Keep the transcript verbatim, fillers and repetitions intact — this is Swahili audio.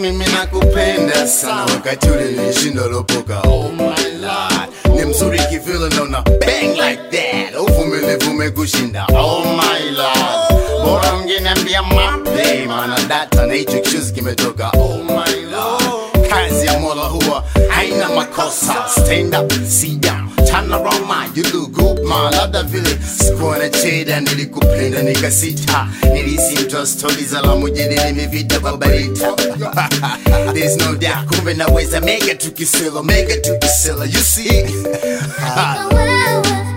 mimi nakupenda sana. Wakati ule nilishinda lopoka, oh my lord. Ni mzuri kivile naona bang like that. Uvumilivu umekushinda, oh my lord. Bora ungeniambia mape, maana data na hicho kichuzi kimetoka, oh my lord. Kazi ya Mola huwa haina makosa. Stand up, sit down, turn around man, you look good man. Labda vile sikuwa na cheda, nilikupenda nikasita. Nilisi mtoa stories za la mujini nimevita babarita. There's no doubt, kumbe naweza mega tukisela, mega tukisela, you see.